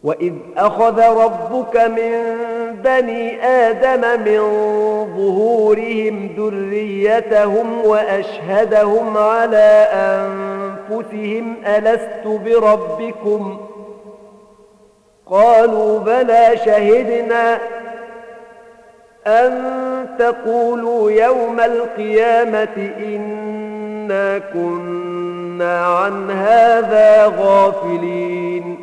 وإذ أخذ ربك من بني آدم من ظهورهم ذريتهم وأشهدهم على أنفسهم ألست بربكم قالوا بلى شهدنا أن تقولوا يوم القيامة إنا كنا عن هذا غافلين